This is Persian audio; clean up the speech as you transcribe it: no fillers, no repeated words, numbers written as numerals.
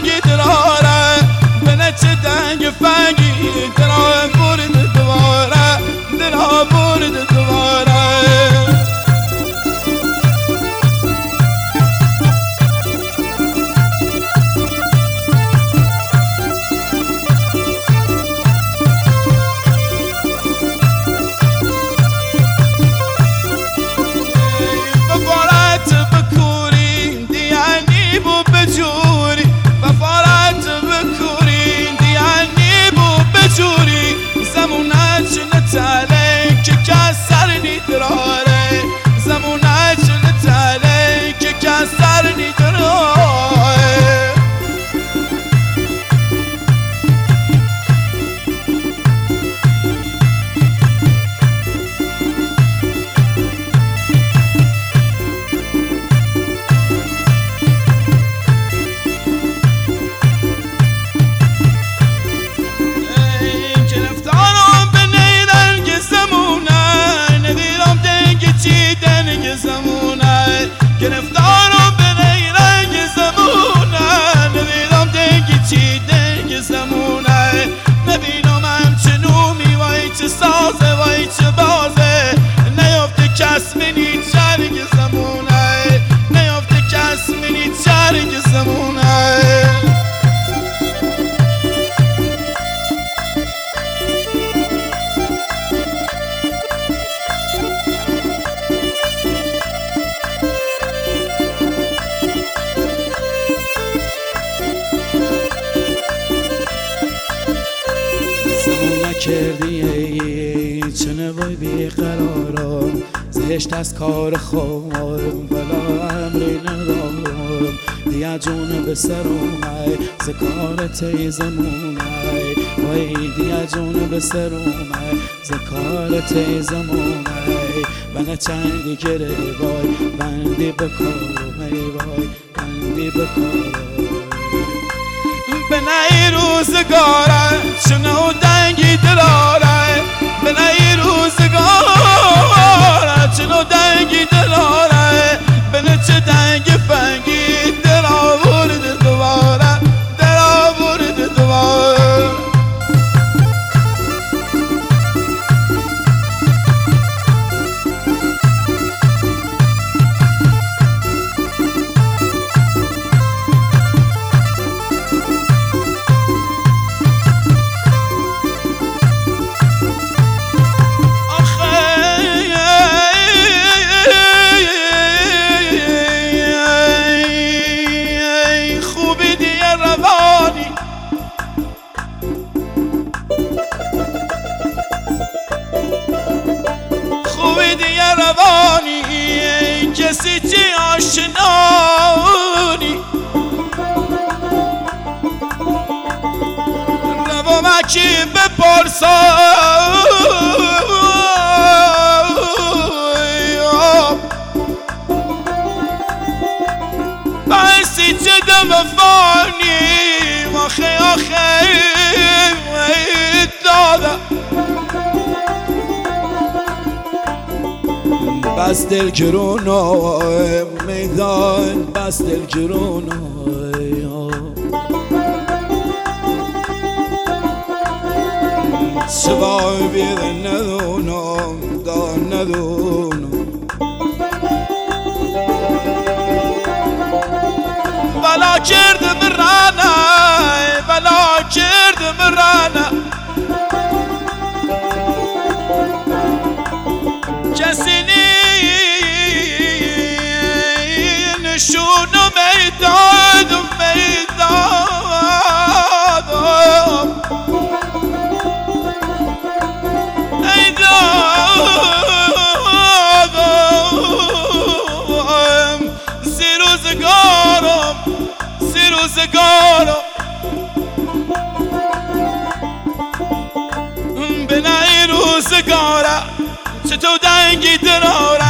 دنگی دراره بنه چه دنگ فنگی درا برد دواره درا برد دواره گرفتارم به نیرنگ زمونه نمیدم دنگی چی دنگ زمونه نبینم همچنو میوای چه سازه وای چه بازه نیافته کس منی چرگ زمونه نیافته کس منی چرگ زمونه کردی چنه وای بیقرارم زشت از کار خودم ولا امری ندارم دیا جون به سرم ز کار تیزمون وای دیا جون به سرم ز کار تیزمون من چندی گره وای بندی بکارم وای بندی بکارم به نی روزگاره چنو دنگی دلاره به نی روزگاره چنو دنگی دلاره به نه چه دنگ فنگی در آورد دوباره در آورد دوباره کسی چی آشنانی رو مکی بپرسم بسی چه دم فانی آخه آخه دادم بس دل گرونو میدان بس دل گرونو سوای بیر ندونم دا ندونم بلا کردم رانه بلا کردم رانه کسی نشونو میدادم روزگارم به نی روزگارم چطور دنگی درارم